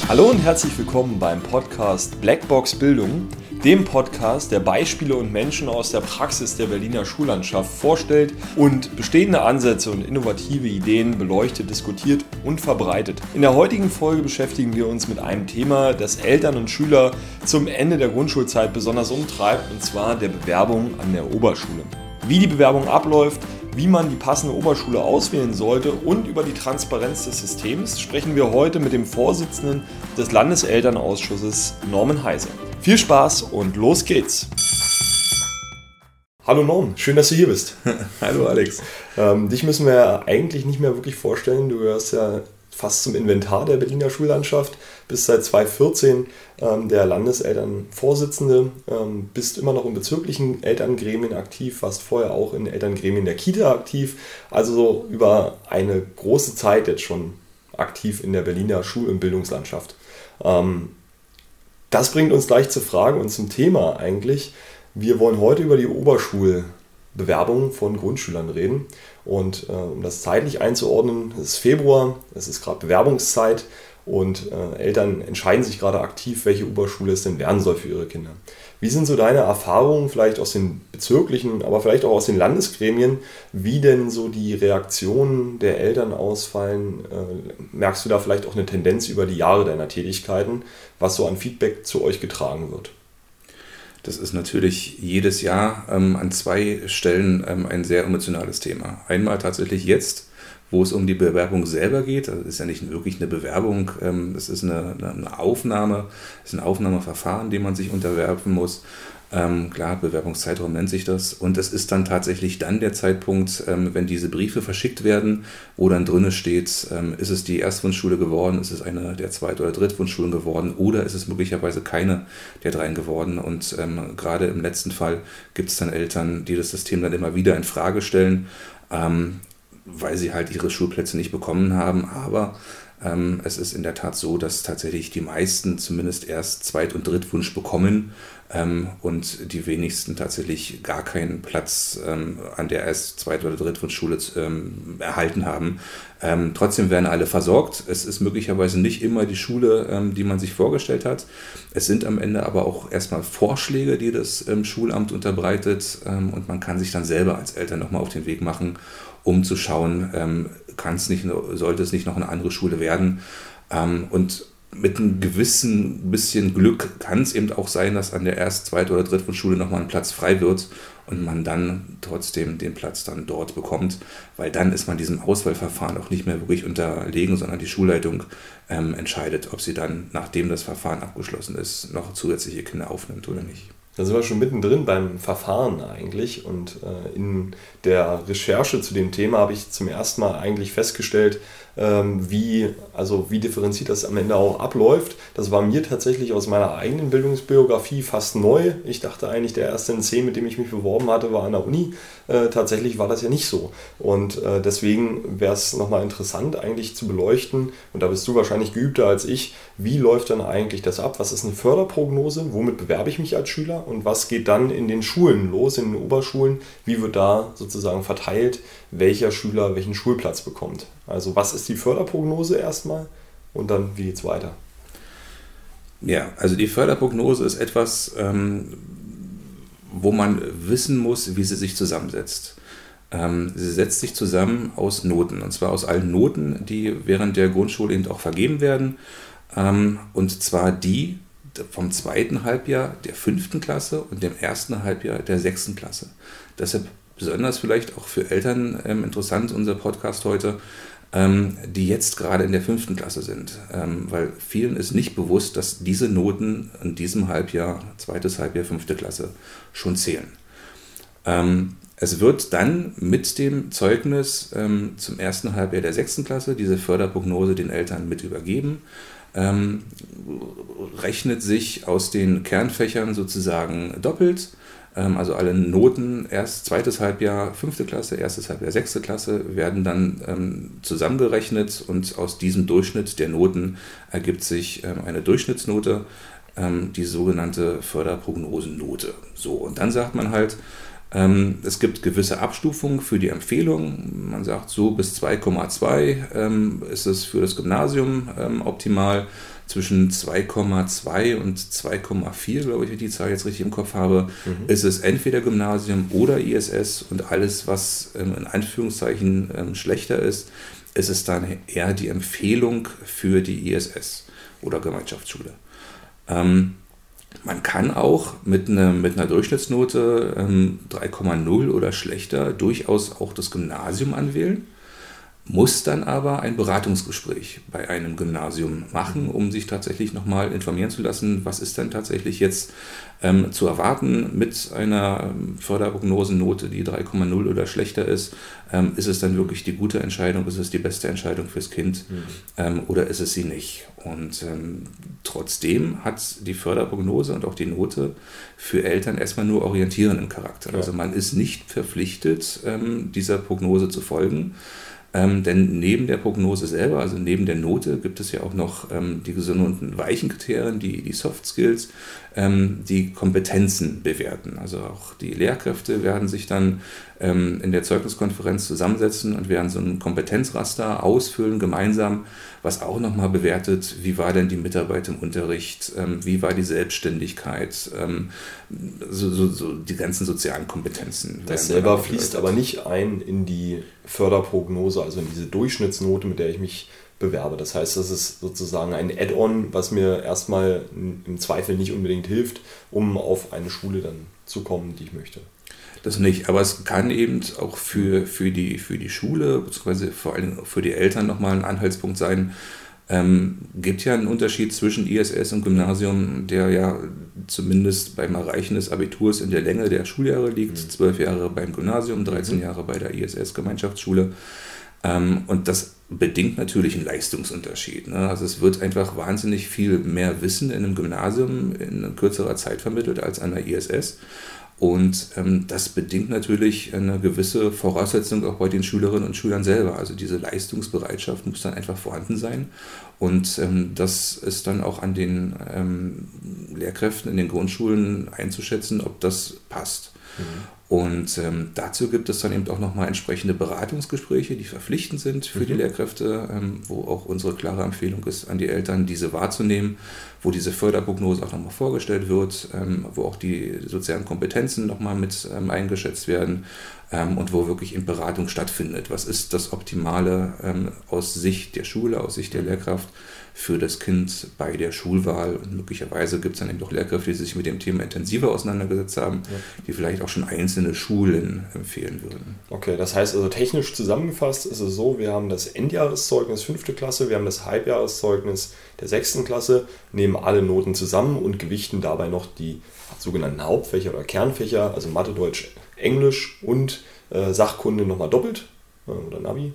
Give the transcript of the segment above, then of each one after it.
Hallo und herzlich willkommen beim Podcast Blackbox Bildung, dem Podcast, der Beispiele und Menschen aus der Praxis der Berliner Schullandschaft vorstellt und bestehende Ansätze und innovative Ideen beleuchtet, diskutiert und verbreitet. In der heutigen Folge beschäftigen wir uns mit einem Thema, das Eltern und Schüler zum Ende der Grundschulzeit besonders umtreibt, und zwar der Bewerbung an der Oberschule. Wie die Bewerbung abläuft, wie man die passende Oberschule auswählen sollte und über die Transparenz des Systems sprechen wir heute mit dem Vorsitzenden des Landeselternausschusses, Norman Heise. Viel Spaß und los geht's! Hallo Norm, schön, dass du hier bist. Hallo Alex. Dich müssen wir ja eigentlich nicht mehr wirklich vorstellen. Du gehörst ja fast zum Inventar der Berliner Schullandschaft, bist seit 2014 der Landeselternvorsitzende, bist immer noch in bezirklichen Elterngremien aktiv, warst vorher auch in Elterngremien der Kita aktiv, also so über eine große Zeit jetzt schon aktiv in der Berliner Schul- und Bildungslandschaft. Das bringt uns gleich zur Frage und zum Thema eigentlich. Wir wollen heute über die Oberschulbewerbung von Grundschülern reden. Und um das zeitlich einzuordnen, es ist Februar, es ist gerade Bewerbungszeit und Eltern entscheiden sich gerade aktiv, welche Oberschule es denn werden soll für ihre Kinder. Wie sind so deine Erfahrungen, vielleicht aus den bezirklichen, aber vielleicht auch aus den Landesgremien, wie denn so die Reaktionen der Eltern ausfallen? Merkst du da vielleicht auch eine Tendenz über die Jahre deiner Tätigkeiten, was so an Feedback zu euch getragen wird? Das ist natürlich jedes Jahr an zwei Stellen ein sehr emotionales Thema. Einmal tatsächlich jetzt, wo es um die Bewerbung selber geht. Das ist ja nicht wirklich eine Bewerbung, es ist eine Aufnahme, es ist ein Aufnahmeverfahren, dem man sich unterwerfen muss. Klar, Bewerbungszeitraum nennt sich das. Und es ist dann tatsächlich dann der Zeitpunkt, wenn diese Briefe verschickt werden, wo dann drin steht, ist es die Erstwunschschule geworden, ist es eine der Zweit- oder Drittwunschschulen geworden oder ist es möglicherweise keine der dreien geworden. Und gerade im letzten Fall gibt es dann Eltern, die das System dann immer wieder in Frage stellen, weil sie halt ihre Schulplätze nicht bekommen haben. Aber es ist in der Tat so, dass tatsächlich die meisten zumindest erst Zweit- und Drittwunsch bekommen und die wenigsten tatsächlich gar keinen Platz an der Zweit- oder Drittwunschschule erhalten haben. Trotzdem werden alle versorgt. Es ist möglicherweise nicht immer die Schule, die man sich vorgestellt hat. Es sind am Ende aber auch erstmal Vorschläge, die das Schulamt unterbreitet, und man kann sich dann selber als Eltern nochmal auf den Weg machen, um zu schauen, sollte es nicht noch eine andere Schule werden. Und mit einem gewissen bisschen Glück kann es eben auch sein, dass an der Erst-, Zweit- oder Drittwunschschule nochmal ein Platz frei wird und man dann trotzdem den Platz dann dort bekommt, weil dann ist man diesem Auswahlverfahren auch nicht mehr wirklich unterlegen, sondern die Schulleitung entscheidet, ob sie dann, nachdem das Verfahren abgeschlossen ist, noch zusätzliche Kinder aufnimmt oder nicht. Da sind wir schon mittendrin beim Verfahren eigentlich, und in der Recherche zu dem Thema habe ich zum ersten Mal eigentlich festgestellt, wie differenziert das am Ende auch abläuft. Das war mir tatsächlich aus meiner eigenen Bildungsbiografie fast neu. Ich dachte eigentlich, der erste NC, mit dem ich mich beworben hatte, war an der Uni. Tatsächlich war das ja nicht so. Und deswegen wäre es nochmal interessant eigentlich zu beleuchten, und da bist du wahrscheinlich geübter als ich, wie läuft dann eigentlich das ab? Was ist eine Förderprognose? Womit bewerbe ich mich als Schüler? Und was geht dann in den Schulen los, in den Oberschulen? Wie wird da sozusagen verteilt, welcher Schüler welchen Schulplatz bekommt? Also was ist die Förderprognose erstmal und dann wie geht's weiter? Ja, also die Förderprognose ist etwas, wo man wissen muss, wie sie sich zusammensetzt. Sie setzt sich zusammen aus Noten, und zwar aus allen Noten, die während der Grundschule eben auch vergeben werden. Und zwar die vom zweiten Halbjahr der 5. Klasse und dem ersten Halbjahr der 6. Klasse. Deshalb besonders vielleicht auch für Eltern interessant, unser Podcast heute, die jetzt gerade in der 5. Klasse sind. Weil vielen ist nicht bewusst, dass diese Noten in diesem Halbjahr, zweites Halbjahr, 5. Klasse, schon zählen. Es wird dann mit dem Zeugnis zum ersten Halbjahr der 6. Klasse diese Förderprognose den Eltern mit übergeben. Rechnet sich aus den Kernfächern sozusagen doppelt. Also alle Noten, erst zweites Halbjahr 5. Klasse, erstes Halbjahr 6. Klasse, werden dann zusammengerechnet, und aus diesem Durchschnitt der Noten ergibt sich eine Durchschnittsnote, die sogenannte Förderprognosennote. So, und dann sagt man halt, Es gibt gewisse Abstufungen für die Empfehlung. Man sagt, so bis 2,2 ist es für das Gymnasium optimal. zwischen 2,2 und 2,4, glaube ich, wenn ich die Zahl jetzt richtig im Kopf habe, ist es entweder Gymnasium oder ISS, und alles, was in Anführungszeichen schlechter ist es dann eher die Empfehlung für die ISS oder Gemeinschaftsschule. Man kann auch mit einer Durchschnittsnote 3,0 oder schlechter durchaus auch das Gymnasium anwählen, muss dann aber ein Beratungsgespräch bei einem Gymnasium machen, um sich tatsächlich nochmal informieren zu lassen, was ist denn tatsächlich jetzt zu erwarten mit einer Förderprognosennote, die 3,0 oder schlechter ist. Ist es dann wirklich die gute Entscheidung, ist es die beste Entscheidung fürs Kind oder ist es sie nicht? Und trotzdem hat die Förderprognose und auch die Note für Eltern erstmal nur orientierenden Charakter. Also man ist nicht verpflichtet, dieser Prognose zu folgen. Denn neben der Prognose selber, also neben der Note, gibt es ja auch noch die sogenannten weichen Kriterien, die Soft Skills, die Kompetenzen bewerten. Also auch die Lehrkräfte werden sich dann in der Zeugniskonferenz zusammensetzen und werden so ein Kompetenzraster ausfüllen gemeinsam, was auch nochmal bewertet, wie war denn die Mitarbeit im Unterricht, wie war die Selbstständigkeit, so die ganzen sozialen Kompetenzen. Das selber fließt aber nicht ein in die Förderprognose, also in diese Durchschnittsnote, mit der ich mich bewerbe. Das heißt, das ist sozusagen ein Add-on, was mir erstmal im Zweifel nicht unbedingt hilft, um auf eine Schule dann zu kommen, die ich möchte. Das nicht, aber es kann eben auch für die Schule, beziehungsweise vor allem für die Eltern nochmal ein Anhaltspunkt sein. Gibt ja einen Unterschied zwischen ISS und Gymnasium, der ja zumindest beim Erreichen des Abiturs in der Länge der Schuljahre liegt. 12 Jahre beim Gymnasium, 13 Jahre bei der ISS-Gemeinschaftsschule. Und das bedingt natürlich einen Leistungsunterschied. Ne? Also es wird einfach wahnsinnig viel mehr Wissen in einem Gymnasium in kürzerer Zeit vermittelt als an der ISS. Und das bedingt natürlich eine gewisse Voraussetzung auch bei den Schülerinnen und Schülern selber. Also diese Leistungsbereitschaft muss dann einfach vorhanden sein. Und das ist dann auch an den Lehrkräften in den Grundschulen einzuschätzen, ob das passt. Und dazu gibt es dann eben auch nochmal entsprechende Beratungsgespräche, die verpflichtend sind für die Lehrkräfte, wo auch unsere klare Empfehlung ist an die Eltern, diese wahrzunehmen, wo diese Förderprognose auch nochmal vorgestellt wird, wo auch die sozialen Kompetenzen nochmal mit eingeschätzt werden und wo wirklich in Beratung stattfindet. Was ist das Optimale aus Sicht der Schule, aus Sicht der Lehrkraft für das Kind bei der Schulwahl? Und möglicherweise gibt es dann eben auch Lehrkräfte, die sich mit dem Thema intensiver auseinandergesetzt haben, die vielleicht auch schon einzelne Schulen empfehlen würden. Okay, das heißt also technisch zusammengefasst ist es so, wir haben das Endjahreszeugnis 5. Klasse, wir haben das Halbjahreszeugnis der 6. Klasse, nehmen alle Noten zusammen und gewichten dabei noch die sogenannten Hauptfächer oder Kernfächer, also Mathe, Deutsch, Englisch und Sachkunde nochmal doppelt oder Navi.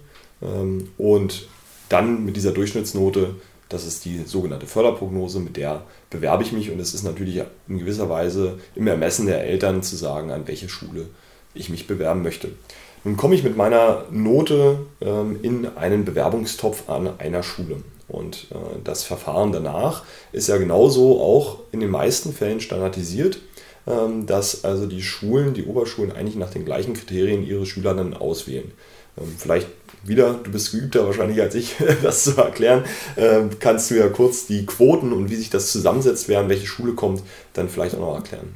Und dann mit dieser Durchschnittsnote, das ist die sogenannte Förderprognose, mit der bewerbe ich mich, und es ist natürlich in gewisser Weise im Ermessen der Eltern zu sagen, an welche Schule ich mich bewerben möchte. Nun komme ich mit meiner Note in einen Bewerbungstopf an einer Schule. Und das Verfahren danach ist ja genauso auch in den meisten Fällen standardisiert, dass also die Schulen, die Oberschulen eigentlich nach den gleichen Kriterien ihre Schüler dann auswählen. Vielleicht wieder, du bist geübter wahrscheinlich als ich, das zu erklären, kannst du ja kurz die Quoten und wie sich das zusammensetzt, wer an welche Schule kommt, dann vielleicht auch noch erklären.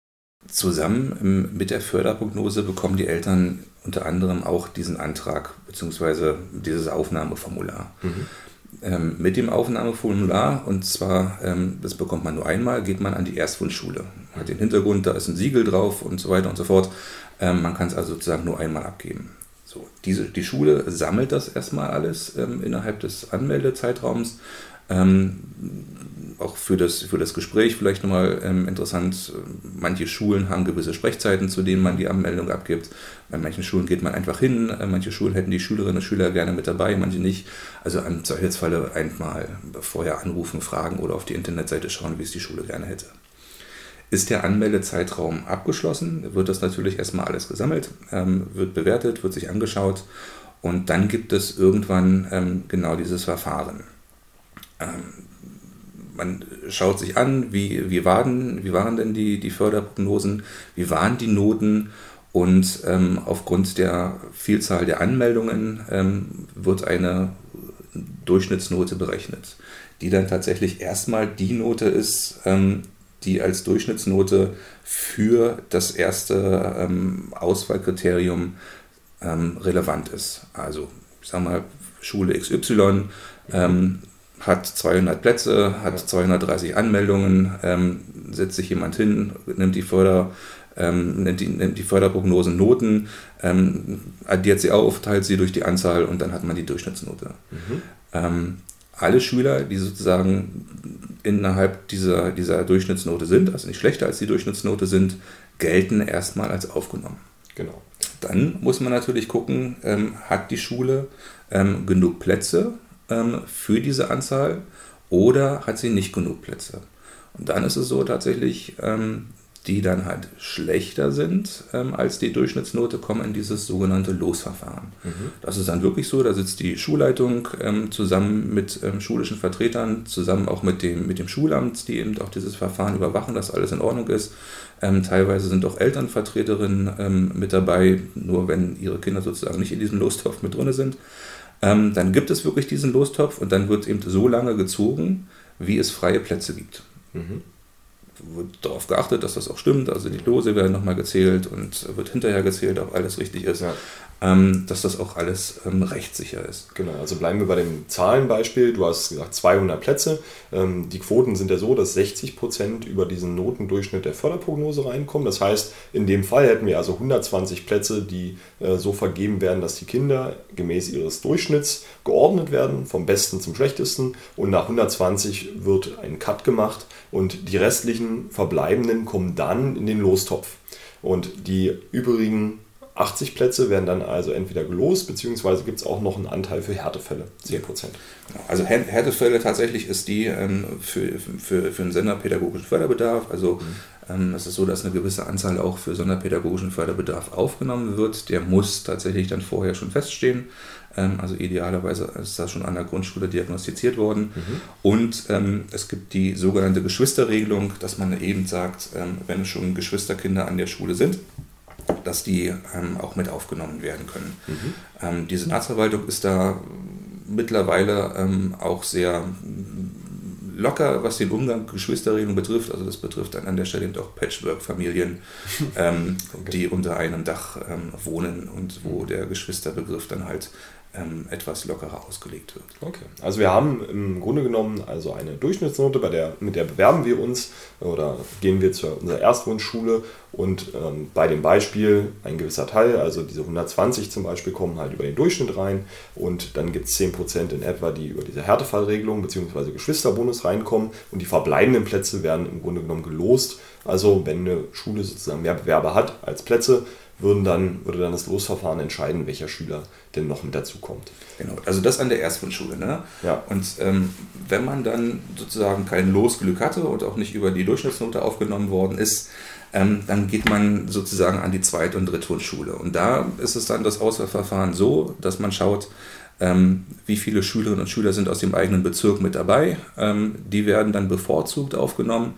Zusammen mit der Förderprognose bekommen die Eltern unter anderem auch diesen Antrag bzw. dieses Aufnahmeformular. Mit dem Aufnahmeformular, und zwar, das bekommt man nur einmal, geht man an die Erstwunschschule. Hat den Hintergrund, da ist ein Siegel drauf und so weiter und so fort. Man kann es also sozusagen nur einmal abgeben. So, die Schule sammelt das erstmal alles innerhalb des Anmeldezeitraums. Auch für das Gespräch vielleicht nochmal interessant, manche Schulen haben gewisse Sprechzeiten, zu denen man die Anmeldung abgibt. Bei manchen Schulen geht man einfach hin, manche Schulen hätten die Schülerinnen und Schüler gerne mit dabei, manche nicht. Also im Zweifelsfalle einmal vorher anrufen, fragen oder auf die Internetseite schauen, wie es die Schule gerne hätte. Ist der Anmeldezeitraum abgeschlossen, wird das natürlich erstmal alles gesammelt, wird bewertet, wird sich angeschaut, und dann gibt es irgendwann genau dieses Verfahren. Man schaut sich an, wie waren denn die Förderprognosen, wie waren die Noten, und aufgrund der Vielzahl der Anmeldungen wird eine Durchschnittsnote berechnet. die dann tatsächlich erstmal die Note ist, die als Durchschnittsnote für das erste Auswahlkriterium relevant ist. Also, ich sag mal, Schule XY hat 200 Plätze, hat 230 Anmeldungen, setzt sich jemand hin, nimmt die Förderprognosen Noten, addiert sie auf, teilt sie durch die Anzahl und dann hat man die Durchschnittsnote. Alle Schüler, die sozusagen innerhalb dieser Durchschnittsnote sind, also nicht schlechter als die Durchschnittsnote sind, gelten erstmal als aufgenommen. Genau. Dann muss man natürlich gucken, hat die Schule genug Plätze für diese Anzahl oder hat sie nicht genug Plätze. Und dann ist es so tatsächlich, die dann halt schlechter sind als die Durchschnittsnote, kommen in dieses sogenannte Losverfahren. Das ist dann wirklich so, da sitzt die Schulleitung zusammen mit schulischen Vertretern, zusammen auch mit dem Schulamt, die eben auch dieses Verfahren überwachen, dass alles in Ordnung ist. Teilweise sind auch Elternvertreterinnen mit dabei, nur wenn ihre Kinder sozusagen nicht in diesem Lostopf mit drin sind. Dann gibt es wirklich diesen Lostopf und dann wird eben so lange gezogen, wie es freie Plätze gibt. Wird darauf geachtet, dass das auch stimmt, also die Lose werden nochmal gezählt und wird hinterher gezählt, ob alles richtig ist, dass das auch alles rechtssicher ist. Genau, also bleiben wir bei dem Zahlenbeispiel. Du hast gesagt 200 Plätze. Die Quoten sind ja so, dass 60% über diesen Notendurchschnitt der Förderprognose reinkommen. Das heißt, in dem Fall hätten wir also 120 Plätze, die so vergeben werden, dass die Kinder gemäß ihres Durchschnitts geordnet werden, vom Besten zum Schlechtesten. Und nach 120 wird ein Cut gemacht und die restlichen Verbleibenden kommen dann in den Lostopf. Und die übrigen 80 Plätze werden dann also entweder gelost, beziehungsweise gibt es auch noch einen Anteil für Härtefälle, 10%. Also Härtefälle tatsächlich ist die für einen sonderpädagogischen Förderbedarf. Also es ist so, dass eine gewisse Anzahl auch für sonderpädagogischen Förderbedarf aufgenommen wird. Der muss tatsächlich dann vorher schon feststehen. Also idealerweise ist das schon an der Grundschule diagnostiziert worden. Und es gibt die sogenannte Geschwisterregelung, dass man eben sagt, wenn schon Geschwisterkinder an der Schule sind, dass die auch mit aufgenommen werden können. Die Senatsverwaltung ist da mittlerweile auch sehr locker, was den Umgang mit Geschwisterregelung betrifft. Also das betrifft dann an der Stelle eben auch Patchwork-Familien, die unter einem Dach wohnen und wo der Geschwisterbegriff dann halt etwas lockerer ausgelegt wird. Okay, also wir haben im Grunde genommen also eine Durchschnittsnote, mit der bewerben wir uns oder gehen wir zu unserer Erstwunschschule und bei dem Beispiel ein gewisser Teil, also diese 120 zum Beispiel, kommen halt über den Durchschnitt rein und dann gibt es 10% in etwa, die über diese Härtefallregelung bzw. Geschwisterbonus reinkommen und die verbleibenden Plätze werden im Grunde genommen gelost. Also wenn eine Schule sozusagen mehr Bewerber hat als Plätze, würde dann das Losverfahren entscheiden, welcher Schüler denn noch mit dazu kommt. Genau, also das an der Erstwunschschule. Ne? Ja. Und wenn man dann sozusagen kein Losglück hatte und auch nicht über die Durchschnittsnote aufgenommen worden ist, dann geht man sozusagen an die Zweit- und Drittwunschschule. Und da ist es dann das Auswahlverfahren so, dass man schaut, wie viele Schülerinnen und Schüler sind aus dem eigenen Bezirk mit dabei. Die werden dann bevorzugt aufgenommen.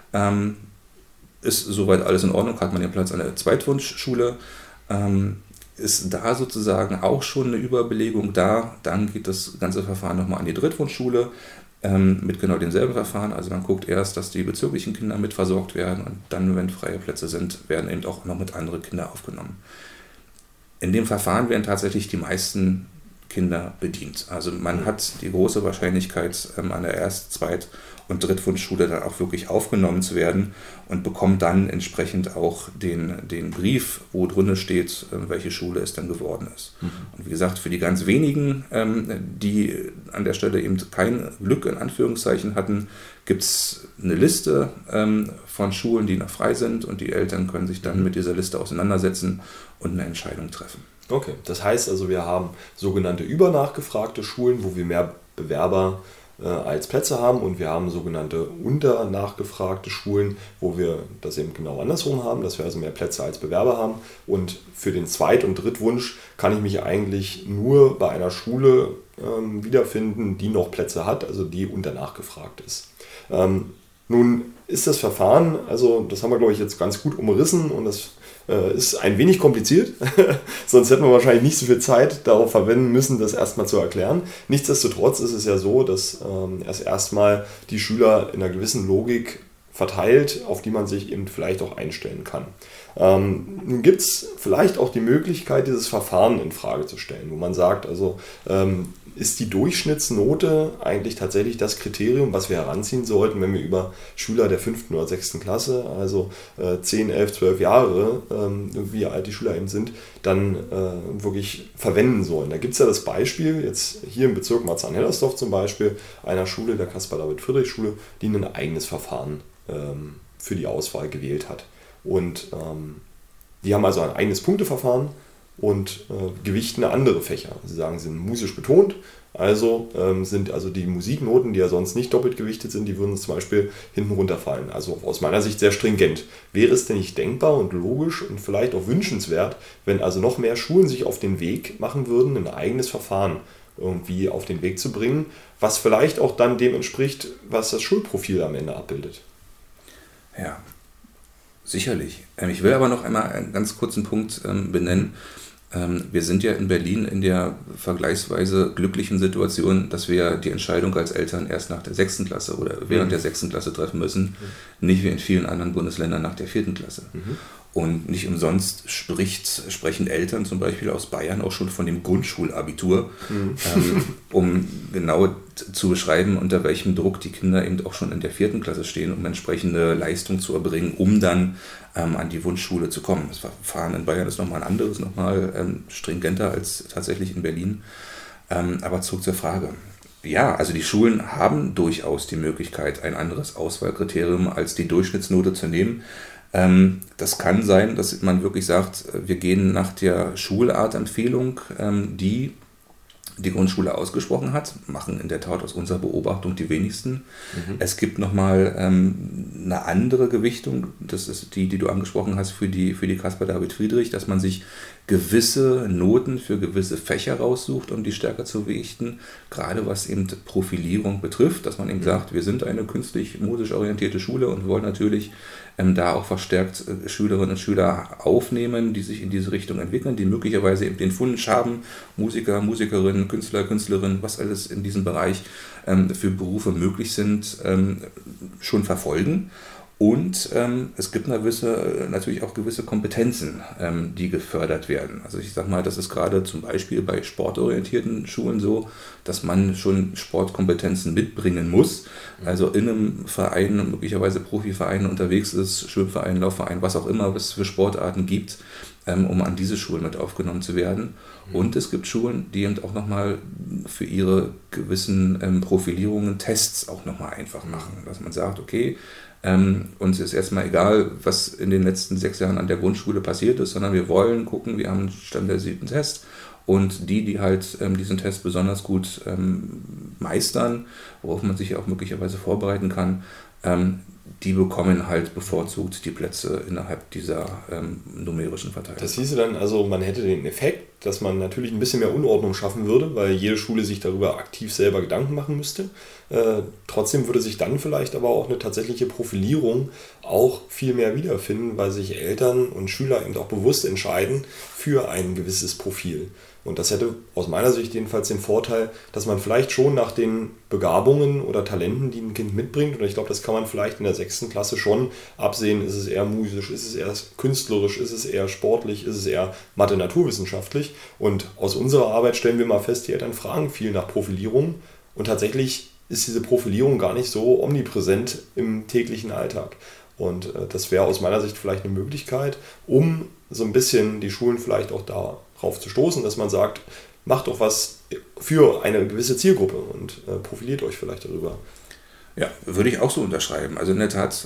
Ist soweit alles in Ordnung, hat man den Platz an der Zweitwunschschule, ist da sozusagen auch schon eine Überbelegung da, dann geht das ganze Verfahren nochmal an die Drittwunschschule mit genau demselben Verfahren, also man guckt erst, dass die bezirklichen Kinder mit versorgt werden und dann, wenn freie Plätze sind, werden eben auch noch mit anderen Kindern aufgenommen. In dem Verfahren werden tatsächlich die meisten Kinder bedient. Also man hat die große Wahrscheinlichkeit, an der Erst-, Zweit- und Drittwunschschule dann auch wirklich aufgenommen zu werden und bekommt dann entsprechend auch den Brief, wo drin steht, welche Schule es dann geworden ist. Und wie gesagt, für die ganz wenigen, die an der Stelle eben kein Glück in Anführungszeichen hatten, gibt es eine Liste von Schulen, die noch frei sind und die Eltern können sich dann mit dieser Liste auseinandersetzen und eine Entscheidung treffen. Okay, das heißt also, wir haben sogenannte übernachgefragte Schulen, wo wir mehr Bewerber als Plätze haben und wir haben sogenannte unternachgefragte Schulen, wo wir das eben genau andersrum haben, dass wir also mehr Plätze als Bewerber haben und für den Zweit- und Drittwunsch kann ich mich eigentlich nur bei einer Schule wiederfinden, die noch Plätze hat, also die unternachgefragt ist. Nun ist das Verfahren, also das haben wir, glaube ich, jetzt ganz gut umrissen und das ist ein wenig kompliziert, sonst hätten wir wahrscheinlich nicht so viel Zeit darauf verwenden müssen, das erstmal zu erklären. Nichtsdestotrotz ist es ja so, dass erstmal die Schüler in einer gewissen Logik verteilt, auf die man sich eben vielleicht auch einstellen kann. Nun gibt es vielleicht auch die Möglichkeit, dieses Verfahren in Frage zu stellen, wo man sagt, also ist die Durchschnittsnote eigentlich tatsächlich das Kriterium, was wir heranziehen sollten, wenn wir über Schüler der 5. oder 6. Klasse, also 10, 11, 12 Jahre, wie alt die Schüler eben sind, dann wirklich verwenden sollen. Da gibt es ja das Beispiel, jetzt hier im Bezirk Marzahn-Hellersdorf zum Beispiel, einer Schule, der Caspar-David-Friedrich-Schule, die ein eigenes Verfahren für die Auswahl gewählt hat. Und die haben also ein eigenes Punkteverfahren und gewichten andere Fächer. Sie sagen, sie sind musisch betont, also sind also die Musiknoten, die ja sonst nicht doppelt gewichtet sind, die würden zum Beispiel hinten runterfallen. Also aus meiner Sicht sehr stringent. Wäre es denn nicht denkbar und logisch und vielleicht auch wünschenswert, wenn also noch mehr Schulen sich auf den Weg machen würden, ein eigenes Verfahren irgendwie auf den Weg zu bringen, was vielleicht auch dann dem entspricht, was das Schulprofil am Ende abbildet? Ja, sicherlich. Ich will aber noch einmal einen ganz kurzen Punkt benennen. Wir sind ja in Berlin in der vergleichsweise glücklichen Situation, dass wir die Entscheidung als Eltern erst nach der 6. Klasse oder während der 6. Klasse treffen müssen, nicht wie in vielen anderen Bundesländern nach der 4. Klasse. Und nicht umsonst sprechen Eltern zum Beispiel aus Bayern auch schon von dem Grundschulabitur, um genau zu beschreiben, unter welchem Druck die Kinder eben auch schon in der 4. Klasse stehen, um entsprechende Leistung zu erbringen, um dann an die Wunschschule zu kommen. Das Verfahren in Bayern ist nochmal ein anderes, nochmal stringenter als tatsächlich in Berlin. Aber zurück zur Frage. Ja, also die Schulen haben durchaus die Möglichkeit, ein anderes Auswahlkriterium als die Durchschnittsnote zu nehmen. Das kann sein, dass man wirklich sagt, wir gehen nach der Schulartempfehlung, die die Grundschule ausgesprochen hat, machen in der Tat aus unserer Beobachtung die wenigsten. Es gibt nochmal eine andere Gewichtung, das ist die du angesprochen hast für die Caspar-David-Friedrich, dass man sich gewisse Noten für gewisse Fächer raussucht, um die stärker zu gewichten, gerade was eben Profilierung betrifft, dass man eben sagt, wir sind eine künstlich-musisch orientierte Schule und wollen natürlich da auch verstärkt Schülerinnen und Schüler aufnehmen, die sich in diese Richtung entwickeln, die möglicherweise eben den Wunsch haben, Musiker, Musikerinnen, Künstler, Künstlerinnen, was alles in diesem Bereich für Berufe möglich sind, schon verfolgen. Und es gibt natürlich auch gewisse Kompetenzen, die gefördert werden. Also ich sage mal, das ist gerade zum Beispiel bei sportorientierten Schulen so, dass man schon Sportkompetenzen mitbringen muss. Also in einem Verein, möglicherweise Profiverein unterwegs ist, Schwimmverein, Laufverein, was auch immer es für Sportarten gibt, um an diese Schulen mit aufgenommen zu werden. Und es gibt Schulen, die eben auch nochmal für ihre gewissen Profilierungen Tests auch nochmal einfach machen. Dass man sagt, okay, uns ist erstmal egal, was in den letzten 6 Jahren an der Grundschule passiert ist, sondern wir wollen gucken, wir haben einen standardisierten Test und die halt diesen Test besonders gut meistern, worauf man sich auch möglicherweise vorbereiten kann, die bekommen halt bevorzugt die Plätze innerhalb dieser numerischen Verteilung. Das hieße dann, also man hätte den Effekt, dass man natürlich ein bisschen mehr Unordnung schaffen würde, weil jede Schule sich darüber aktiv selber Gedanken machen müsste. Trotzdem würde sich dann vielleicht aber auch eine tatsächliche Profilierung auch viel mehr wiederfinden, weil sich Eltern und Schüler eben auch bewusst entscheiden für ein gewisses Profil. Und das hätte aus meiner Sicht jedenfalls den Vorteil, dass man vielleicht schon nach den Begabungen oder Talenten, die ein Kind mitbringt, und ich glaube, das kann man vielleicht in der 6. Klasse schon absehen, ist es eher musisch, ist es eher künstlerisch, ist es eher sportlich, ist es eher Mathe-naturwissenschaftlich. Und aus unserer Arbeit stellen wir mal fest, die Eltern fragen viel nach Profilierung und tatsächlich ist diese Profilierung gar nicht so omnipräsent im täglichen Alltag. Und das wäre aus meiner Sicht vielleicht eine Möglichkeit, um so ein bisschen die Schulen vielleicht auch darauf zu stoßen, dass man sagt, macht doch was für eine gewisse Zielgruppe und profiliert euch vielleicht darüber. Ja, würde ich auch so unterschreiben. Also in der Tat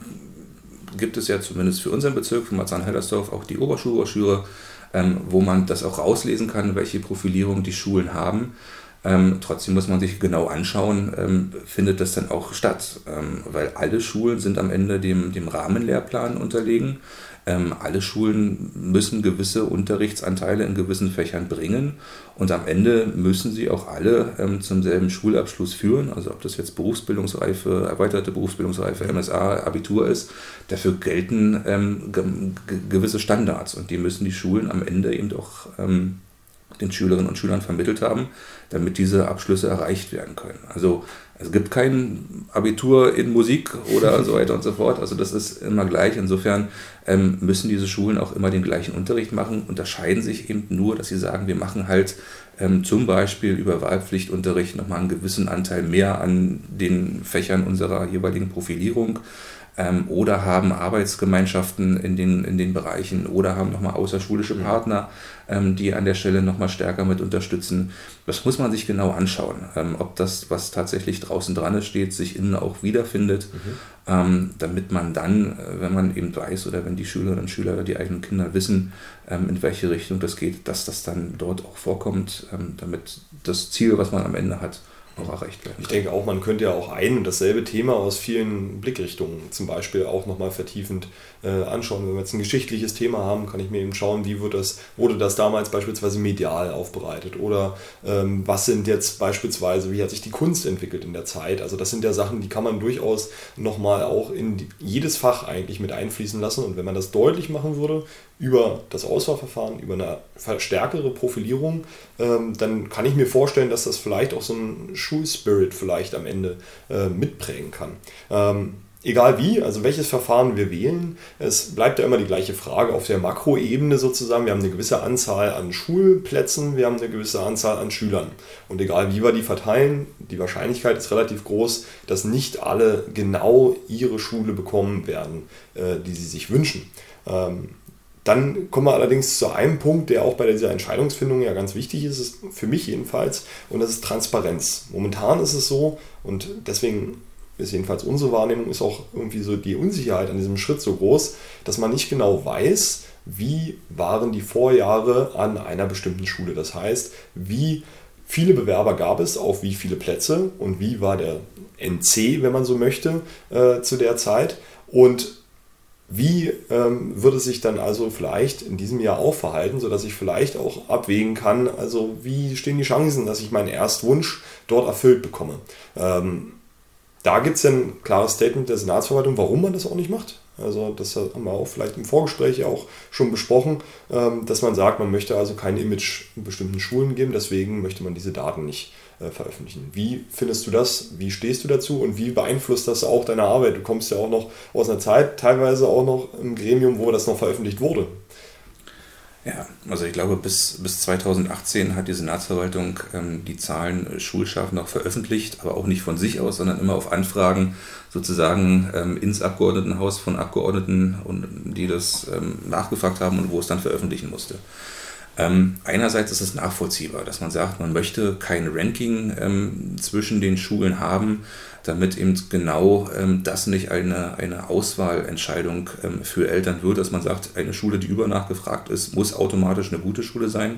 gibt es ja zumindest für unseren Bezirk, für Marzahn-Hellersdorf, auch die Oberschulbroschüre, wo man das auch rauslesen kann, welche Profilierung die Schulen haben. Trotzdem muss man sich genau anschauen, findet das dann auch statt, weil alle Schulen sind am Ende dem Rahmenlehrplan unterlegen. Alle Schulen müssen gewisse Unterrichtsanteile in gewissen Fächern bringen und am Ende müssen sie auch alle zum selben Schulabschluss führen. Also ob das jetzt Berufsbildungsreife, erweiterte Berufsbildungsreife, MSA, Abitur ist, dafür gelten gewisse Standards und die müssen die Schulen am Ende eben auch den Schülerinnen und Schülern vermittelt haben, damit diese Abschlüsse erreicht werden können. Also es gibt kein Abitur in Musik oder so weiter und so fort. Also das ist immer gleich. Insofern müssen diese Schulen auch immer den gleichen Unterricht machen, unterscheiden sich eben nur, dass sie sagen, wir machen halt zum Beispiel über Wahlpflichtunterricht nochmal einen gewissen Anteil mehr an den Fächern unserer jeweiligen Profilierung. Oder haben Arbeitsgemeinschaften in den Bereichen oder haben nochmal außerschulische Partner, die an der Stelle nochmal stärker mit unterstützen. Das muss man sich genau anschauen, ob das, was tatsächlich draußen dran steht, sich innen auch wiederfindet, damit man dann, wenn man eben weiß oder wenn die Schülerinnen und Schüler, die eigenen Kinder wissen, in welche Richtung das geht, dass das dann dort auch vorkommt, damit das Ziel, was man am Ende hat, auch erreicht werden. Ich denke auch, man könnte ja auch ein und dasselbe Thema aus vielen Blickrichtungen zum Beispiel auch nochmal vertiefend anschauen. Wenn wir jetzt ein geschichtliches Thema haben, kann ich mir eben schauen, wie wurde das damals beispielsweise medial aufbereitet oder was sind jetzt beispielsweise, wie hat sich die Kunst entwickelt in der Zeit. Also das sind ja Sachen, die kann man durchaus nochmal auch in jedes Fach eigentlich mit einfließen lassen und wenn man das deutlich machen würde, über das Auswahlverfahren, über eine stärkere Profilierung, dann kann ich mir vorstellen, dass das vielleicht auch so ein Schulspirit vielleicht am Ende mitprägen kann. Egal wie, also welches Verfahren wir wählen, es bleibt ja immer die gleiche Frage auf der Makroebene sozusagen. Wir haben eine gewisse Anzahl an Schulplätzen, wir haben eine gewisse Anzahl an Schülern. Und egal wie wir die verteilen, die Wahrscheinlichkeit ist relativ groß, dass nicht alle genau ihre Schule bekommen werden, die sie sich wünschen. Dann kommen wir allerdings zu einem Punkt, der auch bei dieser Entscheidungsfindung ja ganz wichtig ist für mich jedenfalls, und das ist Transparenz. Momentan ist es so, und deswegen ist jedenfalls unsere Wahrnehmung, ist auch irgendwie so die Unsicherheit an diesem Schritt so groß, dass man nicht genau weiß, wie waren die Vorjahre an einer bestimmten Schule. Das heißt, wie viele Bewerber gab es auf wie viele Plätze und wie war der NC, wenn man so möchte, zu der Zeit und wie würde sich dann also vielleicht in diesem Jahr auch verhalten, sodass ich vielleicht auch abwägen kann, also wie stehen die Chancen, dass ich meinen Erstwunsch dort erfüllt bekomme. Da gibt es ein klares Statement der Senatsverwaltung, warum man das auch nicht macht. Also das haben wir auch vielleicht im Vorgespräch auch schon besprochen, dass man sagt, man möchte also kein Image in bestimmten Schulen geben, deswegen möchte man diese Daten nicht veröffentlichen. Wie findest du das? Wie stehst du dazu? Und wie beeinflusst das auch deine Arbeit? Du kommst ja auch noch aus einer Zeit, teilweise auch noch im Gremium, wo das noch veröffentlicht wurde. Ja, also ich glaube, bis 2018 hat die Senatsverwaltung die Zahlen schulscharf noch veröffentlicht, aber auch nicht von sich aus, sondern immer auf Anfragen sozusagen ins Abgeordnetenhaus von Abgeordneten, die das nachgefragt haben und wo es dann veröffentlichen musste. Einerseits ist es nachvollziehbar, dass man sagt, man möchte kein Ranking zwischen den Schulen haben, damit eben genau das nicht eine Auswahlentscheidung für Eltern wird, dass man sagt, eine Schule, die übernachgefragt ist, muss automatisch eine gute Schule sein.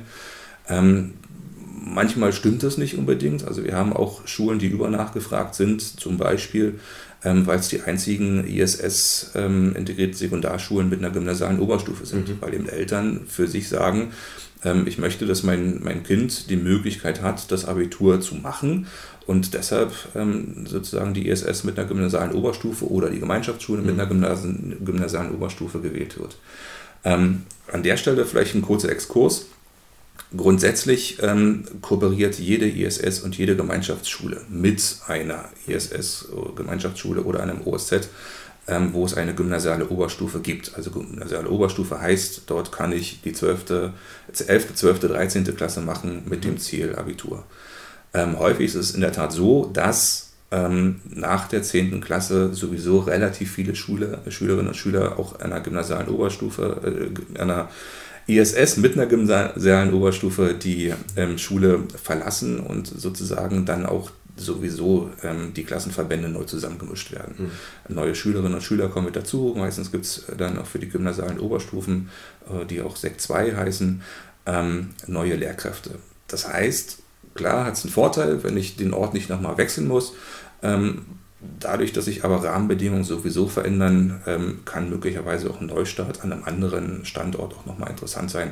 Manchmal stimmt das nicht unbedingt. Also wir haben auch Schulen, die übernachgefragt sind, zum Beispiel, weil es die einzigen ISS integrierte Sekundarschulen mit einer gymnasialen Oberstufe sind, weil eben Eltern für sich sagen, ich möchte, dass mein Kind die Möglichkeit hat, das Abitur zu machen und deshalb sozusagen die ISS mit einer gymnasialen Oberstufe oder die Gemeinschaftsschule mit einer gymnasialen Oberstufe gewählt wird. An der Stelle vielleicht ein kurzer Exkurs. Grundsätzlich kooperiert jede ISS und jede Gemeinschaftsschule mit einer ISS-Gemeinschaftsschule oder einem OSZ, wo es eine gymnasiale Oberstufe gibt. Also gymnasiale Oberstufe heißt, dort kann ich die 11., 12., 13. Klasse machen mit dem Ziel Abitur. Häufig ist es in der Tat so, dass nach der 10. Klasse sowieso relativ viele Schülerinnen und Schüler auch einer gymnasialen Oberstufe, einer ISS mit einer gymnasialen Oberstufe die Schule verlassen und sozusagen dann auch sowieso die Klassenverbände neu zusammengemischt werden. Neue Schülerinnen und Schüler kommen mit dazu. Meistens gibt es dann auch für die gymnasialen Oberstufen, die auch Sek 2 heißen, neue Lehrkräfte. Das heißt, klar hat es einen Vorteil, wenn ich den Ort nicht nochmal wechseln muss. Dadurch, dass sich aber Rahmenbedingungen sowieso verändern, kann möglicherweise auch ein Neustart an einem anderen Standort auch nochmal interessant sein.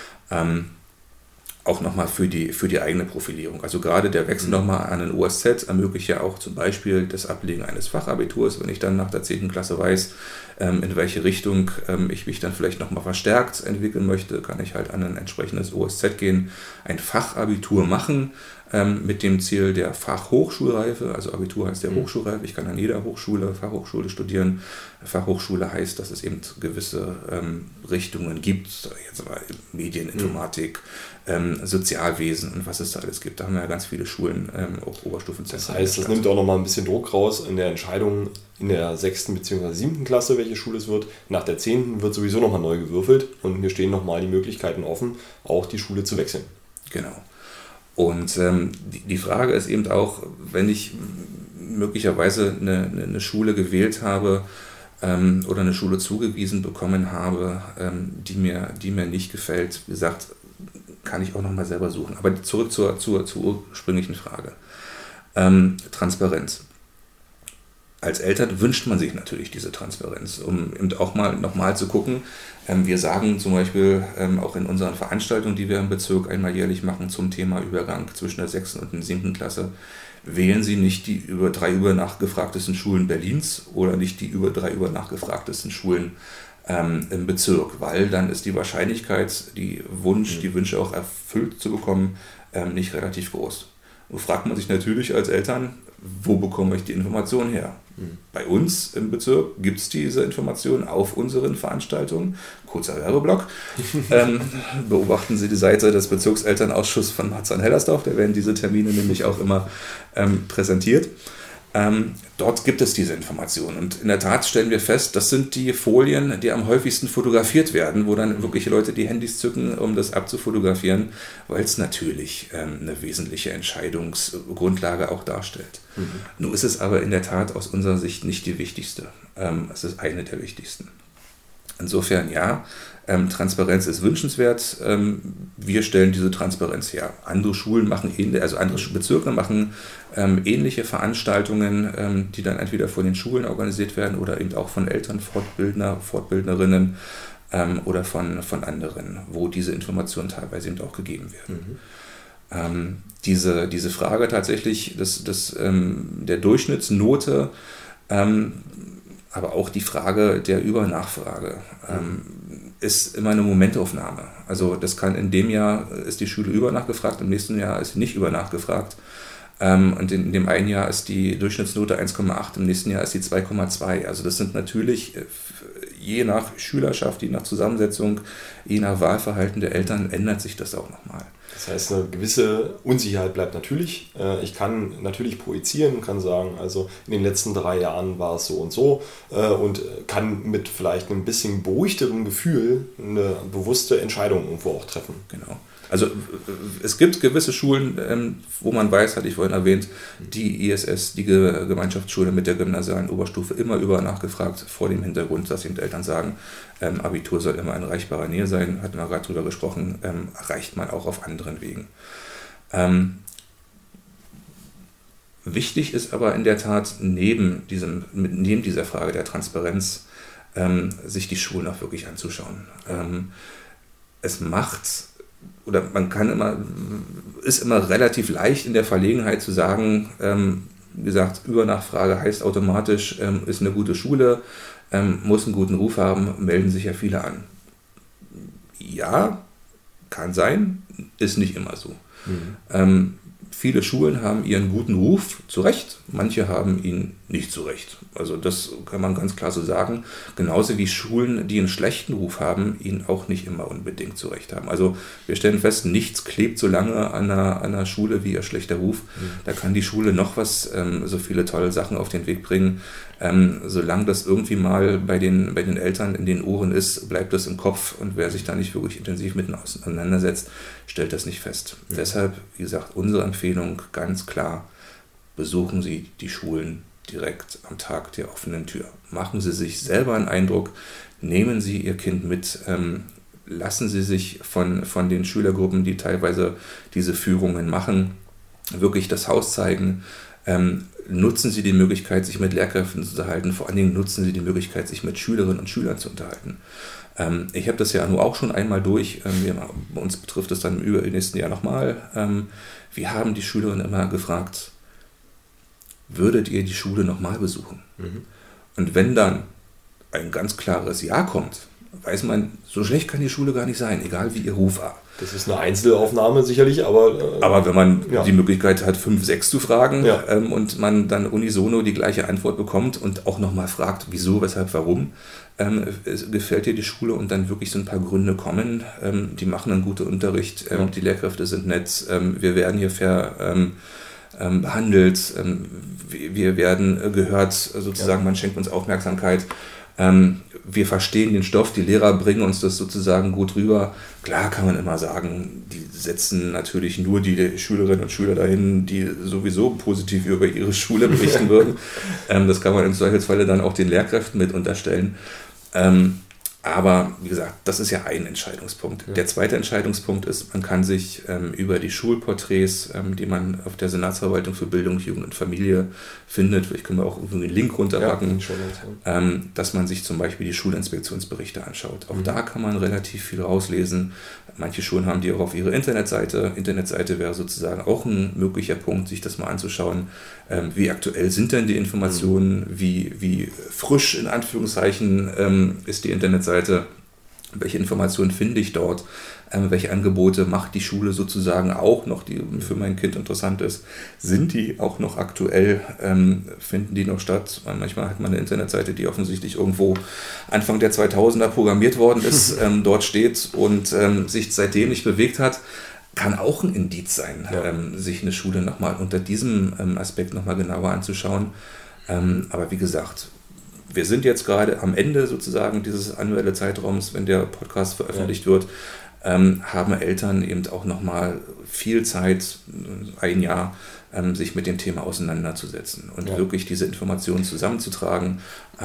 Auch nochmal für die eigene Profilierung. Also gerade der Wechsel nochmal an den OSZ ermöglicht ja auch zum Beispiel das Ablegen eines Fachabiturs, wenn ich dann nach der 10. Klasse weiß, in welche Richtung ich mich dann vielleicht nochmal verstärkt entwickeln möchte, kann ich halt an ein entsprechendes OSZ gehen, ein Fachabitur machen, mit dem Ziel der Fachhochschulreife, also Abitur heißt ja Hochschulreife, ich kann an jeder Hochschule, Fachhochschule studieren. Fachhochschule heißt, dass es eben gewisse Richtungen gibt, jetzt mal Medieninformatik, Sozialwesen und was es da alles gibt. Da haben wir ja ganz viele Schulen, auch Oberstufenzentren. Das heißt, das nimmt auch nochmal ein bisschen Druck raus in der Entscheidung in der 6. bzw. 7. Klasse, welche Schule es wird. Nach der 10. wird sowieso nochmal neu gewürfelt und mir stehen nochmal die Möglichkeiten offen, auch die Schule zu wechseln. Genau. Und die Frage ist eben auch, wenn ich möglicherweise eine Schule gewählt habe oder eine Schule zugewiesen bekommen habe, die mir nicht gefällt, wie gesagt, kann ich auch nochmal selber suchen. Aber zurück zur ursprünglichen Frage. Transparenz. Als Eltern wünscht man sich natürlich diese Transparenz, um eben auch mal nochmal zu gucken. Wir sagen zum Beispiel auch in unseren Veranstaltungen, die wir im Bezirk einmal jährlich machen zum Thema Übergang zwischen der 6. und der 7. Klasse, wählen Sie nicht die 3 nachgefragtesten Schulen Berlins oder nicht die 3 nachgefragtesten Schulen im Bezirk, weil dann ist die Wahrscheinlichkeit, die Wünsche auch erfüllt zu bekommen, nicht relativ groß. Nun fragt man sich natürlich als Eltern, wo bekomme ich die Informationen her? Bei uns im Bezirk gibt es diese Informationen auf unseren Veranstaltungen. Kurzer Werbeblock. Beobachten Sie die Seite des Bezirkselternausschusses von Marzahn-Hellersdorf, da werden diese Termine nämlich auch immer präsentiert. Dort gibt es diese Informationen und in der Tat stellen wir fest, das sind die Folien, die am häufigsten fotografiert werden, wo dann wirklich Leute die Handys zücken, um das abzufotografieren, weil es natürlich eine wesentliche Entscheidungsgrundlage auch darstellt. Nun ist es aber in der Tat aus unserer Sicht nicht die wichtigste. Es ist eine der wichtigsten. Insofern ja, Transparenz ist wünschenswert. Wir stellen diese Transparenz her. Andere Schulen machen andere Bezirke machen ähnliche Veranstaltungen, die dann entweder von den Schulen organisiert werden oder eben auch von Eltern, Fortbildnerinnen oder von anderen, wo diese Informationen teilweise eben auch gegeben werden. Diese Frage tatsächlich der Durchschnittsnote, aber auch die Frage der Übernachfrage ist immer eine Momentaufnahme. Also das kann in dem Jahr ist die Schule übernachgefragt, im nächsten Jahr ist sie nicht übernachgefragt. Und in dem einen Jahr ist die Durchschnittsnote 1,8, im nächsten Jahr ist sie 2,2. Also das sind natürlich je nach Schülerschaft, je nach Zusammensetzung, je nach Wahlverhalten der Eltern ändert sich das auch nochmal. Das heißt, eine gewisse Unsicherheit bleibt natürlich. Ich kann natürlich projizieren, kann sagen, also in den letzten 3 Jahren war es so und kann mit vielleicht einem bisschen beruhigterem Gefühl eine bewusste Entscheidung irgendwo auch treffen. Genau. Also es gibt gewisse Schulen, wo man weiß, hatte ich vorhin erwähnt, die ISS, die Gemeinschaftsschule mit der gymnasialen Oberstufe, immer über nachgefragt, vor dem Hintergrund, dass eben Eltern sagen, Abitur soll immer in erreichbarer Nähe sein, hatten wir gerade drüber gesprochen, erreicht man auch auf anderen Wegen. Wichtig ist aber in der Tat neben dieser Frage der Transparenz, sich die Schulen auch wirklich anzuschauen. Ist immer relativ leicht in der Verlegenheit zu sagen, wie gesagt, Übernachfrage heißt automatisch, ist eine gute Schule, muss einen guten Ruf haben, melden sich ja viele an. Ja, kann sein, ist nicht immer so. Viele Schulen haben ihren guten Ruf zu Recht, manche haben ihn nicht zu Recht. Also das kann man ganz klar so sagen. Genauso wie Schulen, die einen schlechten Ruf haben, ihn auch nicht immer unbedingt zu Recht haben. Also wir stellen fest, nichts klebt so lange an einer Schule wie ihr schlechter Ruf. Da kann die Schule noch so viele tolle Sachen auf den Weg bringen. Solange das irgendwie mal bei den Eltern in den Ohren ist, bleibt das im Kopf und wer sich da nicht wirklich intensiv mit auseinandersetzt, stellt das nicht fest. Deshalb, wie gesagt, unsere Empfehlung ganz klar, besuchen Sie die Schulen direkt am Tag der offenen Tür. Machen Sie sich selber einen Eindruck, nehmen Sie Ihr Kind mit, lassen Sie sich von den Schülergruppen, die teilweise diese Führungen machen, wirklich das Haus zeigen. Nutzen Sie die Möglichkeit, sich mit Lehrkräften zu unterhalten, vor allen Dingen nutzen Sie die Möglichkeit, sich mit Schülerinnen und Schülern zu unterhalten. Ich habe das ja nur auch schon einmal durch, bei uns betrifft es dann im nächsten Jahr nochmal. Wir haben die Schülerinnen immer gefragt, würdet ihr die Schule nochmal besuchen? Mhm. Und wenn dann ein ganz klares Ja kommt, weiß man, so schlecht kann die Schule gar nicht sein, egal wie ihr Ruf war. Das ist eine Einzelaufnahme sicherlich, aber wenn man die Möglichkeit hat, 5, 6 zu fragen und man dann unisono die gleiche Antwort bekommt und auch nochmal fragt, wieso, weshalb, warum, gefällt dir die Schule und dann wirklich so ein paar Gründe kommen, die machen einen guten Unterricht, die Lehrkräfte sind nett, wir werden hier fair behandelt, wir werden gehört, sozusagen, man schenkt uns Aufmerksamkeit. Wir verstehen den Stoff, die Lehrer bringen uns das sozusagen gut rüber. Klar kann man immer sagen, die setzen natürlich nur die Schülerinnen und Schüler dahin, die sowieso positiv über ihre Schule berichten würden. Das kann man im Zweifelsfalle dann auch den Lehrkräften mit unterstellen. Aber wie gesagt, das ist ja ein Entscheidungspunkt. Ja. Der zweite Entscheidungspunkt ist, man kann sich über die Schulporträts, die man auf der Senatsverwaltung für Bildung, Jugend und Familie findet, vielleicht können wir auch irgendwie einen Link runterpacken, dass man sich zum Beispiel die Schulinspektionsberichte anschaut. Auch da kann man relativ viel rauslesen. Manche Schulen haben die auch auf ihrer Internetseite. Internetseite wäre sozusagen auch ein möglicher Punkt, sich das mal anzuschauen. Wie aktuell sind denn die Informationen? Wie frisch in Anführungszeichen ist die Internetseite? Welche Informationen finde ich dort? Welche Angebote macht die Schule sozusagen auch noch, die für mein Kind interessant ist? Sind die auch noch aktuell? Finden die noch statt? Manchmal hat man eine Internetseite, die offensichtlich irgendwo Anfang der 2000er programmiert worden ist, dort steht und sich seitdem nicht bewegt hat. Kann auch ein Indiz sein, sich eine Schule nochmal unter diesem Aspekt nochmal genauer anzuschauen. Aber wie gesagt, wir sind jetzt gerade am Ende sozusagen dieses annuelle Zeitraums, wenn der Podcast veröffentlicht wird, haben Eltern eben auch nochmal viel Zeit, ein Jahr, sich mit dem Thema auseinanderzusetzen und wirklich diese Informationen zusammenzutragen,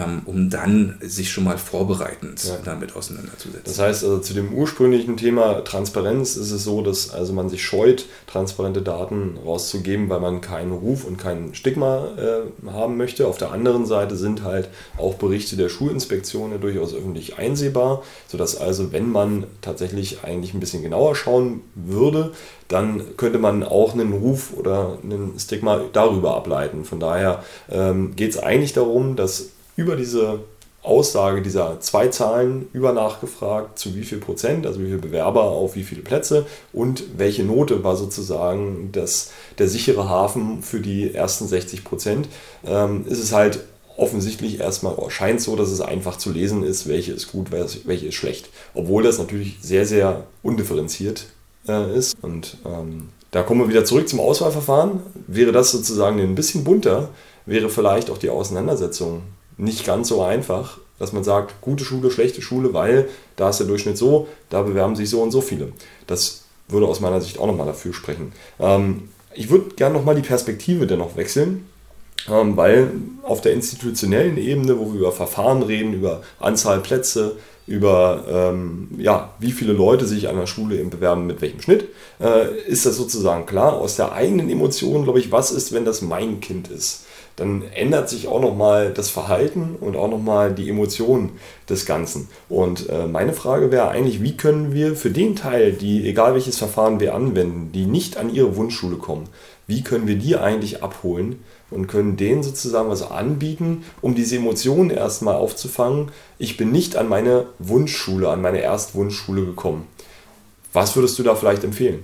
um dann sich schon mal vorbereitend damit auseinanderzusetzen. Das heißt, also zu dem ursprünglichen Thema Transparenz ist es so, dass also man sich scheut, transparente Daten rauszugeben, weil man keinen Ruf und kein Stigma haben möchte. Auf der anderen Seite sind halt auch Berichte der Schulinspektion ja durchaus öffentlich einsehbar, sodass also, wenn man tatsächlich eigentlich ein bisschen genauer schauen würde, dann könnte man auch einen Ruf oder einen Stigma darüber ableiten. Von daher geht es eigentlich darum, dass über diese Aussage dieser 2 Zahlen über nachgefragt, zu wie viel Prozent, also wie viele Bewerber auf wie viele Plätze und welche Note war sozusagen der sichere Hafen für die ersten 60%, ist es halt offensichtlich erstmal, scheint so, dass es einfach zu lesen ist, welche ist gut, welche ist schlecht. Obwohl das natürlich sehr, sehr undifferenziert ist. Und da kommen wir wieder zurück zum Auswahlverfahren. Wäre das sozusagen ein bisschen bunter, wäre vielleicht auch die Auseinandersetzung nicht ganz so einfach, dass man sagt, gute Schule, schlechte Schule, weil da ist der Durchschnitt so, da bewerben sich so und so viele. Das würde aus meiner Sicht auch nochmal dafür sprechen. Ich würde gerne nochmal die Perspektive dennoch wechseln, weil auf der institutionellen Ebene, wo wir über Verfahren reden, über Anzahl Plätze, über wie viele Leute sich an der Schule eben bewerben, mit welchem Schnitt, ist das sozusagen klar. Aus der eigenen Emotion, glaube ich, was ist, wenn das mein Kind ist? Dann ändert sich auch nochmal das Verhalten und auch nochmal die Emotionen des Ganzen. Und meine Frage wäre eigentlich, wie können wir für den Teil, die, egal welches Verfahren wir anwenden, die nicht an ihre Wunschschule kommen, wie können wir die eigentlich abholen und können denen sozusagen was anbieten, um diese Emotionen erstmal aufzufangen? Ich bin nicht an meine Wunschschule, an meine Erstwunschschule gekommen. Was würdest du da vielleicht empfehlen?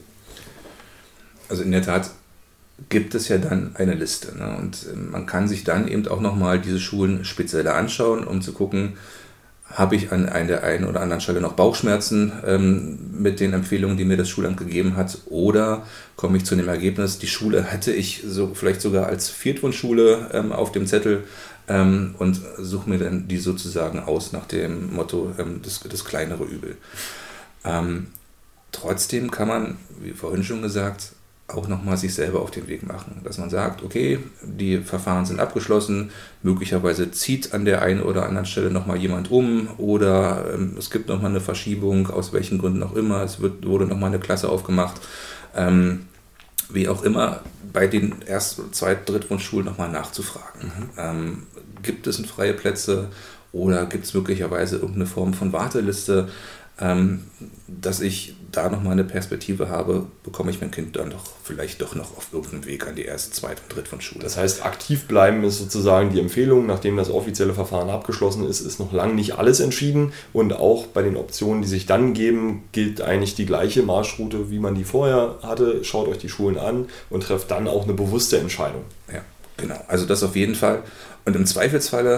Also in der Tat gibt es ja dann eine Liste. Ne? Und man kann sich dann eben auch nochmal diese Schulen spezieller anschauen, um zu gucken, habe ich an der einen oder anderen Stelle noch Bauchschmerzen mit den Empfehlungen, die mir das Schulamt gegeben hat, oder komme ich zu dem Ergebnis, die Schule hätte ich so vielleicht sogar als Viertwunschschule auf dem Zettel und suche mir dann die sozusagen aus nach dem Motto das kleinere Übel. Trotzdem kann man, wie vorhin schon gesagt, auch nochmal sich selber auf den Weg machen, dass man sagt, okay, die Verfahren sind abgeschlossen, möglicherweise zieht an der einen oder anderen Stelle nochmal jemand um oder es gibt nochmal eine Verschiebung, aus welchen Gründen auch immer, wurde nochmal eine Klasse aufgemacht. wie auch immer, bei den Erst-, Zweit-, Drittwunschschulen nochmal nachzufragen. Gibt es freie Plätze oder gibt es möglicherweise irgendeine Form von Warteliste, dass ich da nochmal eine Perspektive habe, bekomme ich mein Kind dann doch vielleicht doch noch auf irgendeinem Weg an die Erst-, Zweit- und Drittwunschschule. Das heißt, aktiv bleiben ist sozusagen die Empfehlung, nachdem das offizielle Verfahren abgeschlossen ist noch lange nicht alles entschieden und auch bei den Optionen, die sich dann geben, gilt eigentlich die gleiche Marschroute, wie man die vorher hatte. Schaut euch die Schulen an und trefft dann auch eine bewusste Entscheidung. Ja, genau. Also das auf jeden Fall. Und im Zweifelsfalle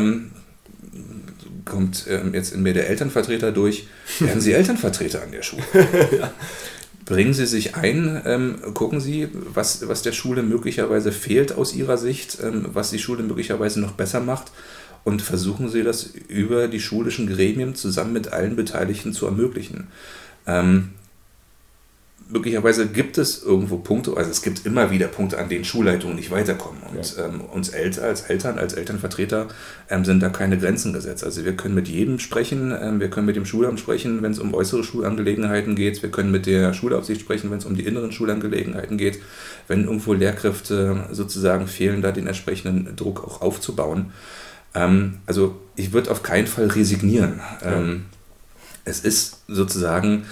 kommt jetzt in mir der Elternvertreter durch, werden Sie Elternvertreter an der Schule. Ja. Bringen Sie sich ein, gucken Sie, was der Schule möglicherweise fehlt aus Ihrer Sicht, was die Schule möglicherweise noch besser macht und versuchen Sie das über die schulischen Gremien zusammen mit allen Beteiligten zu ermöglichen. Möglicherweise gibt es irgendwo Punkte, also es gibt immer wieder Punkte, an denen Schulleitungen nicht weiterkommen. Und uns als Elternvertreter sind da keine Grenzen gesetzt. Also wir können mit jedem sprechen, wir können mit dem Schulamt sprechen, wenn es um äußere Schulangelegenheiten geht, wir können mit der Schulaufsicht sprechen, wenn es um die inneren Schulangelegenheiten geht, wenn irgendwo Lehrkräfte sozusagen fehlen, da den entsprechenden Druck auch aufzubauen. Also ich würde auf keinen Fall resignieren. Es ist sozusagen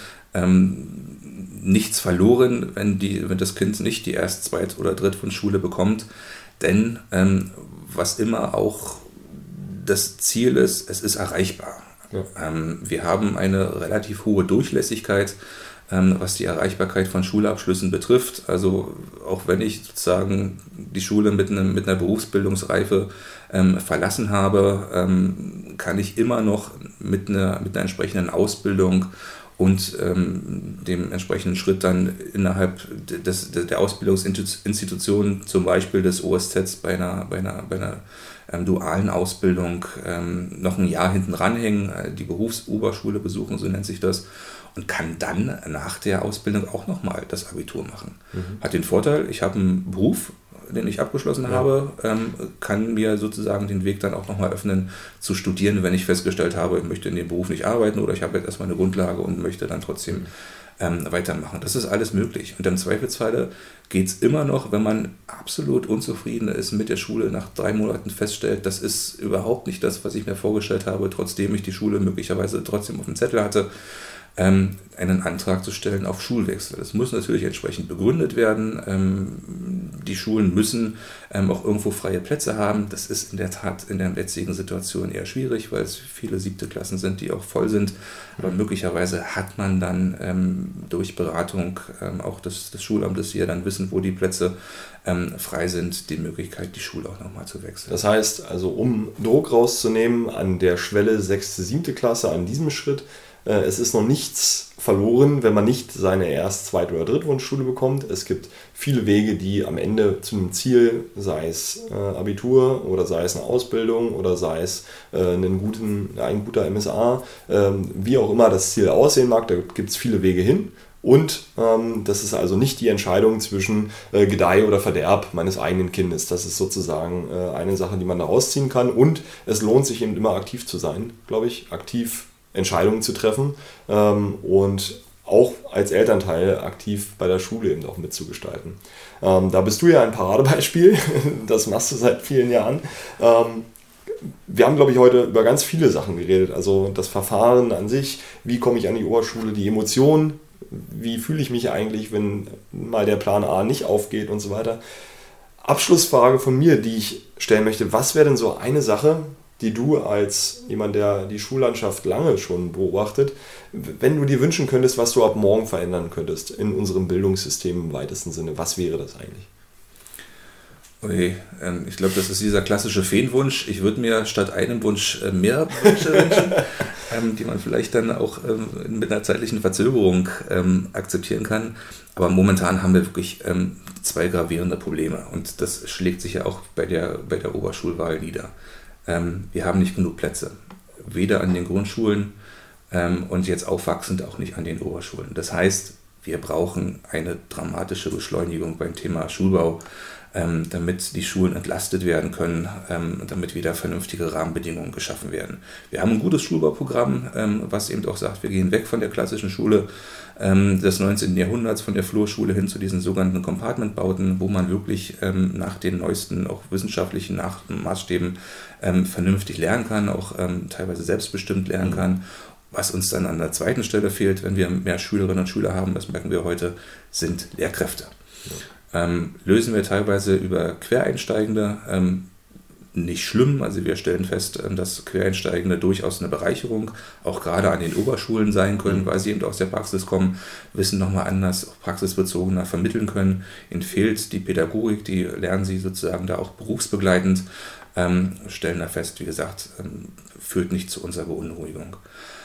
nichts verloren, wenn das Kind nicht die Erst-, Zweit- oder Drittwunschschule bekommt. Denn was immer auch das Ziel ist, es ist erreichbar. Ja. Wir haben eine relativ hohe Durchlässigkeit, was die Erreichbarkeit von Schulabschlüssen betrifft. Also auch wenn ich sozusagen die Schule mit einer Berufsbildungsreife verlassen habe, kann ich immer noch mit einer entsprechenden Ausbildung und dem entsprechenden Schritt dann innerhalb der Ausbildungsinstitution, zum Beispiel des OSZ bei einer dualen Ausbildung, noch ein Jahr hinten ranhängen, die Berufsoberschule besuchen, so nennt sich das, und kann dann nach der Ausbildung auch nochmal das Abitur machen. Hat den Vorteil, ich habe einen Beruf, den ich abgeschlossen habe, kann mir sozusagen den Weg dann auch nochmal öffnen, zu studieren, wenn ich festgestellt habe, ich möchte in dem Beruf nicht arbeiten oder ich habe jetzt erstmal eine Grundlage und möchte dann trotzdem weitermachen. Das ist alles möglich. Und im Zweifelsfalle geht es immer noch, wenn man absolut unzufrieden ist mit der Schule, nach 3 Monaten feststellt, das ist überhaupt nicht das, was ich mir vorgestellt habe, trotzdem ich die Schule möglicherweise trotzdem auf dem Zettel hatte, einen Antrag zu stellen auf Schulwechsel. Das muss natürlich entsprechend begründet werden. Die Schulen müssen auch irgendwo freie Plätze haben. Das ist in der Tat in der jetzigen Situation eher schwierig, weil es viele 7. Klassen sind, die auch voll sind. Aber möglicherweise hat man dann durch Beratung auch des Schulamtes hier dann wissen, wo die Plätze frei sind, die Möglichkeit, die Schule auch nochmal zu wechseln. Das heißt also, um Druck rauszunehmen an der Schwelle 6., 7. Klasse, an diesem Schritt, es ist noch nichts verloren, wenn man nicht seine Erst-, Zweit- oder Drittwunschschule bekommt. Es gibt viele Wege, die am Ende zu einem Ziel, sei es Abitur oder sei es eine Ausbildung oder sei es ein guter MSA, wie auch immer das Ziel aussehen mag, da gibt es viele Wege hin. Und das ist also nicht die Entscheidung zwischen Gedeih oder Verderb meines eigenen Kindes. Das ist sozusagen eine Sache, die man da rausziehen kann. Und es lohnt sich eben immer aktiv zu sein, glaube ich, aktiv Entscheidungen zu treffen und auch als Elternteil aktiv bei der Schule eben auch mitzugestalten. Da bist du ja ein Paradebeispiel, das machst du seit vielen Jahren. Wir haben, glaube ich, heute über ganz viele Sachen geredet, also das Verfahren an sich, wie komme ich an die Oberschule, die Emotionen, wie fühle ich mich eigentlich, wenn mal der Plan A nicht aufgeht und so weiter. Abschlussfrage von mir, die ich stellen möchte, was wäre denn so eine Sache, die du als jemand, der die Schullandschaft lange schon beobachtet, wenn du dir wünschen könntest, was du ab morgen verändern könntest in unserem Bildungssystem im weitesten Sinne, was wäre das eigentlich? Okay, ich glaube, das ist dieser klassische Feenwunsch. Ich würde mir statt einem Wunsch mehr Wünsche wünschen, die man vielleicht dann auch mit einer zeitlichen Verzögerung akzeptieren kann. Aber momentan haben wir wirklich 2 gravierende Probleme und das schlägt sich ja auch bei der Oberschulwahl nieder. Wir haben nicht genug Plätze, weder an den Grundschulen und jetzt aufwachsend auch nicht an den Oberschulen. Das heißt, wir brauchen eine dramatische Beschleunigung beim Thema Schulbau, damit die Schulen entlastet werden können, damit wieder vernünftige Rahmenbedingungen geschaffen werden. Wir haben ein gutes Schulbauprogramm, was eben auch sagt, wir gehen weg von der klassischen Schule, des 19. Jahrhunderts von der Flurschule hin zu diesen sogenannten Compartmentbauten, wo man wirklich nach den neuesten, auch wissenschaftlichen Maßstäben vernünftig lernen kann, auch teilweise selbstbestimmt lernen kann. Was uns dann an der zweiten Stelle fehlt, wenn wir mehr Schülerinnen und Schüler haben, das merken wir heute, sind Lehrkräfte. Lösen wir teilweise über Quereinsteigende, nicht schlimm, also wir stellen fest, dass Quereinsteigende durchaus eine Bereicherung auch gerade an den Oberschulen sein können, weil sie eben aus der Praxis kommen, Wissen nochmal anders, auch praxisbezogener vermitteln können. Ihnen fehlt die Pädagogik, die lernen sie sozusagen da auch berufsbegleitend, stellen da fest, wie gesagt, führt nicht zu unserer Beunruhigung.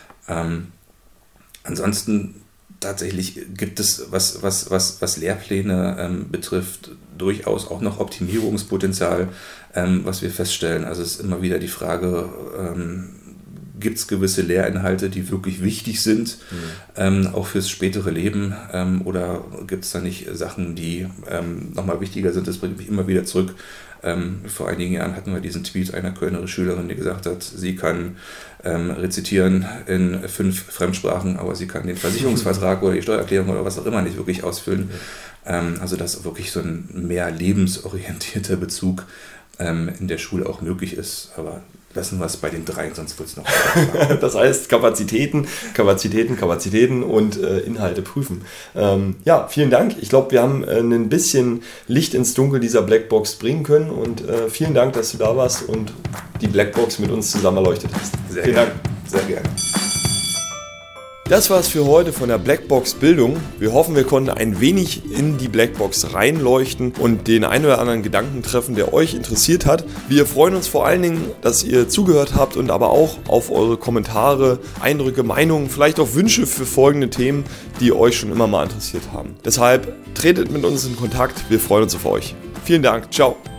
Ansonsten tatsächlich gibt es, was Lehrpläne betrifft, durchaus auch noch Optimierungspotenzial, was wir feststellen. Also es ist immer wieder die Frage, gibt es gewisse Lehrinhalte, die wirklich wichtig sind, auch fürs spätere Leben, oder gibt es da nicht Sachen, die nochmal wichtiger sind? Das bringt mich immer wieder zurück. Vor einigen Jahren hatten wir diesen Tweet einer Kölner Schülerin, die gesagt hat, sie kann rezitieren in 5 Fremdsprachen, aber sie kann den Versicherungsvertrag oder die Steuererklärung oder was auch immer nicht wirklich ausfüllen. Also dass wirklich so ein mehr lebensorientierter Bezug in der Schule auch möglich ist, aber lassen wir es bei den 3, sonst wird es noch. Das heißt Kapazitäten und Inhalte prüfen. Ja, vielen Dank. Ich glaube, wir haben ein bisschen Licht ins Dunkel dieser Blackbox bringen können und vielen Dank, dass du da warst und die Blackbox mit uns zusammen erleuchtet hast. Vielen Dank. Sehr gerne. Das war's für heute von der Blackbox Bildung. Wir hoffen, wir konnten ein wenig in die Blackbox reinleuchten und den einen oder anderen Gedanken treffen, der euch interessiert hat. Wir freuen uns vor allen Dingen, dass ihr zugehört habt und aber auch auf eure Kommentare, Eindrücke, Meinungen, vielleicht auch Wünsche für folgende Themen, die euch schon immer mal interessiert haben. Deshalb tretet mit uns in Kontakt. Wir freuen uns auf euch. Vielen Dank. Ciao.